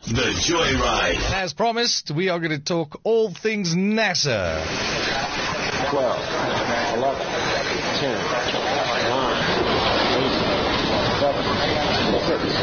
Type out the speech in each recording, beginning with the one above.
The Joyride. And as promised, we are going to talk all things NASA. 12, 11, 10, 9, 8, 7, 6,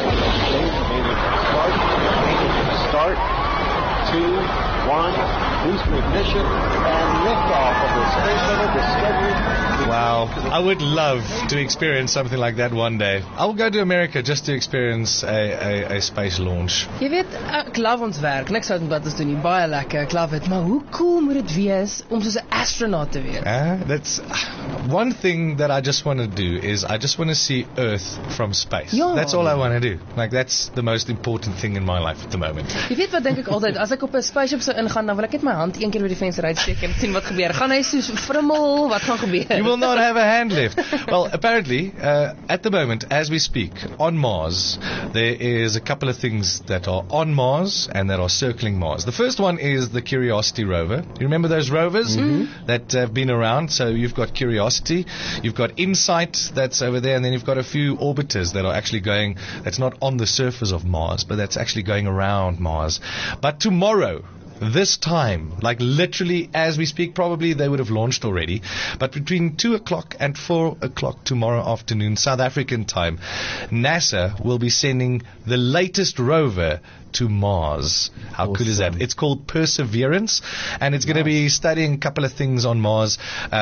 5, start, 2, 1, boost ignition, and liftoff of the Space Shuttle Discovery. Wow, I would love to experience something like that one day. I'll go to America just to experience a space launch. Jy weet, ek love ons werk, niks uit wat ons doen nie, baie lekker, ek love it, maar hoe cool moet het wees om soos 'n astronaut te wees? That's one thing that I just want to do is I just want to see Earth from space. Ja. That's all I want to do. Like that's the most important thing in my life at the moment. Jy weet wat dink ek altyd, as ek op 'n spaceship sou ingaan, dan wil ek net my hand een keer oor die venster uitsteek en sien wat gebeur. Gaan hy soos frummel, wat gaan gebeur? You will not have a hand lift. Well, apparently, at the moment, as we speak, on Mars, there is a couple of things that are on Mars and that are circling Mars. The first one is the Curiosity rover. You remember those rovers that have been around? So you've got Curiosity, you've got InSight that's over there, and then you've got a few orbiters that are actually going, that's not on the surface of Mars, but that's actually going around Mars. But tomorrow, this time, like literally as we speak, probably they would have launched already, but between 2 o'clock and 4 o'clock tomorrow afternoon, South African time, NASA will be sending the latest rover to Mars. How cool is that? It's called Perseverance, and it's going to be studying a couple of things on Mars,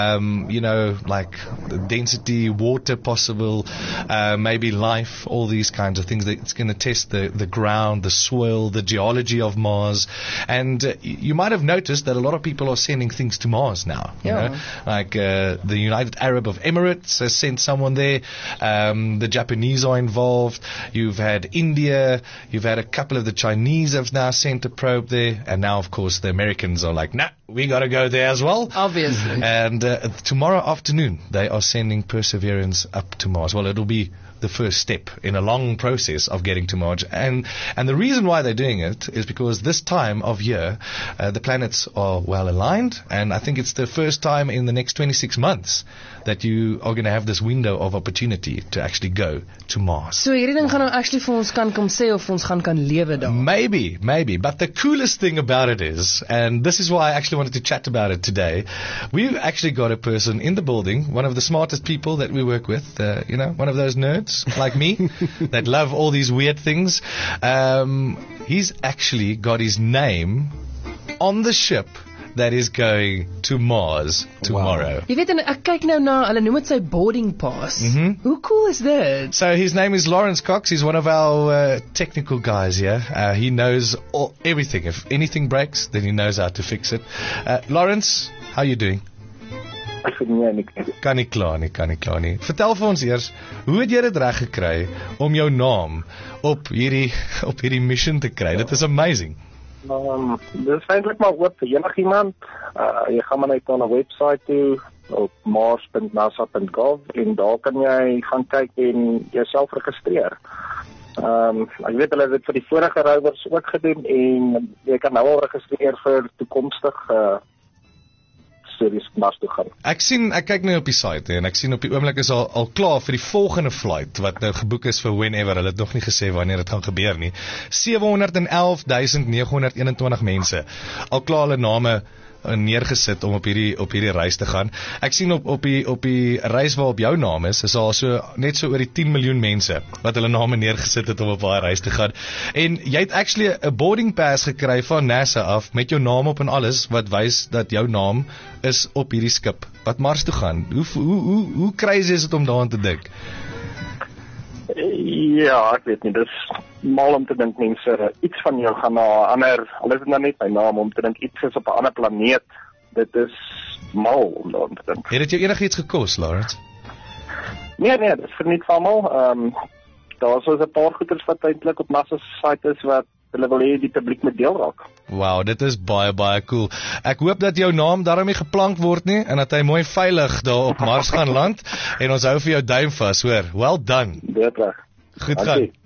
like the density, water possible, maybe life, all these kinds of things. It's going to test the ground, the soil, the geology of Mars, and you might have noticed that a lot of people are sending things to Mars now. You know? Like the United Arab Emirates has sent someone there. The Japanese are involved. You've had India. You've had a couple of the Chinese have now sent a probe there, and now, of course, the Americans are like, nah, we got to go there as well. Obviously. And tomorrow afternoon, they are sending Perseverance up to Mars. Well, it'll be the first step in a long process of getting to Mars. And the reason why they're doing it is because this time of year, the planets are well aligned, and I think it's the first time in the next 26 months that you are going to have this window of opportunity to actually go to Mars. So hierdie ding gaan nou actually vir ons kan kom sê of ons gaan kan lewe daar. Maybe. But the coolest thing about it is, and this is why I actually wanted to chat about it today, we've actually got a person in the building, one of the smartest people that we work with, one of those nerds like me that love all these weird things. He's actually got his name on the ship that is going to Mars tomorrow. Jy weet, en ek kyk nou na, hulle noem dit sy boarding pass. Hoe cool is dit? So his name is Lawrence Cox. He's one of our technical guys here. He knows everything. If anything breaks, then he knows how to fix it. Lawrence, how are you doing? Kan nie klaar nie. Vertel vir ons eers, hoe het jy dit reg gekry om jou naam op hierdie mission te kry? Dit is amazing. Dit is eintlik maar oop vir enigiemand. Jy gaan maar net na 'n webwerf toe op mars.nasa.gov en daar kan jy gaan kyk en jouself registreer. Ek weet hulle het dit vir die vorige rovers ook gedoen en jy kan nou al registreer vir toekomstige series Mars toe gaan. Ek kyk nou op die site en ek sien op die oomblik is al klaar vir die volgende flight wat nou geboek is vir whenever. Hulle het nog nie gesê wanneer dit gaan gebeur nie. 711.921 mense. Al klaar hulle name neergesit om op hierdie reis te gaan. Ek sien op die reis waarop jou naam is al net so oor die 10 miljoen mense wat hulle name neergesit het om op daai reis te gaan. En jy het actually 'n boarding pass gekry van NASA af met jou naam op en alles wat wys dat jou naam is op hierdie skip wat Mars toe gaan. Hoe crazy is dit om daaraan te dink? Ja, ek weet nie, dis mal om te dink mense iets van jou gaan na 'n ander, al is dit nou net my naam, om te dink iets is op 'n ander planeet. Dit is mal om daaraan te dink. Het dit jou enigiets gekos, Lawrence? Nee, dit is vir nie van mal. Daar is 'n paar goeders wat eintlik op NASA se site is wat hulle wil hê die publiek moet deel raak. Wow, dit is baie cool. Ek hoop dat jou naam daarom nie geplank word nie en dat hy mooi veilig daar op Mars gaan land en ons hou vir jou duim vas, hoor. Well done. Dit reg. Goed gaan.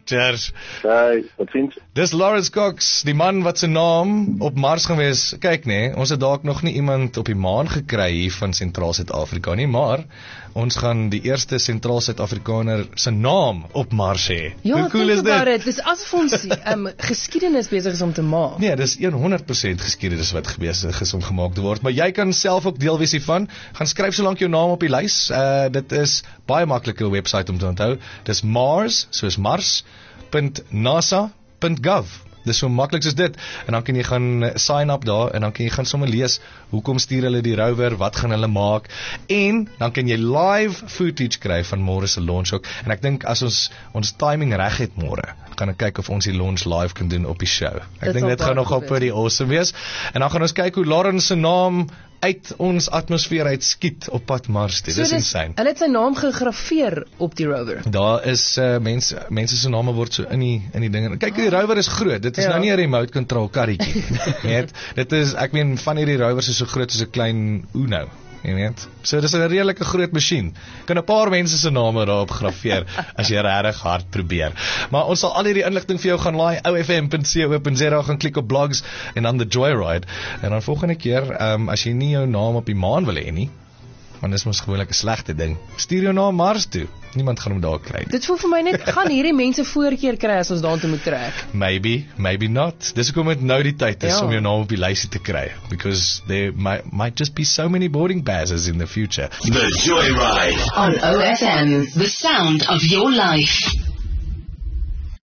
Cheers. Wat vind je? Dis Lawrence Cox, die man wat sy naam op Mars gaan wees. Kyk ons het dalk nog nie iemand op die maan gekry hier van Sentraal Suid-Afrika nie, maar ons gaan die eerste Sentraal Suid-Afrikaner se naam op Mars hê. Ja, Hoe cool is dit? Dit is asof ons geskiedenis besig is om te maak. Nee, dis 100% geskiedenis wat besig is om gemaak te word, maar jy kan self ook deel wees hiervan. Gaan skryf solank jou naam op die lys. Dit is baie maklike website om te onthou. Dis Mars, soos mars.nasa.gov. Dis so maklik soos dit. En dan kan jy gaan sign up daar en dan kan jy gaan sommer lees hoekom stuur hulle die rover, wat gaan hulle maak, en dan kan jy live footage kry van môre se launch ook. En ek dink as ons timing reg het môre, gaan ek kyk of ons die launch live kan doen op die show. Ek dink dit gaan nogal pretty awesome wees. En dan gaan ons kyk hoe Lawrence se naam uit ons atmosfeer uit skiet op pad Mars toe. Dis insane. Hulle het sy naam gegrafeer op die rover. Daar is mense se name word so in die dinge. Kyk, die rover is groot. Dit is nou nie 'n remote control karretjie. Weet, dit is, ek meen, van hierdie rovers is so groot as 'n klein Uno. Jy weet. So dis 'n redelike groot masjien. Kan 'n paar mense se name daarop grafeer as jy regtig hard probeer. Maar ons sal al hierdie inligting vir jou gaan laai ofm.co.za, gaan klik op blogs en dan the Joyride. En dan volgende keer as jy nie jou naam op die maan wil hê nie, want dis mos gewoonlik 'n slegte ding, stuur jou naam Mars toe. Niemand gaan hom daar kry. Dit voel vir my net, gaan hierdie mense voorkeur kry as ons daartoe moet trek. Maybe not. Dis hoekom dit nou die tyd is om jou naam op die lysie te kry, because there might just be so many boarding passes in the future. The Joyride on OFM, the sound of your life.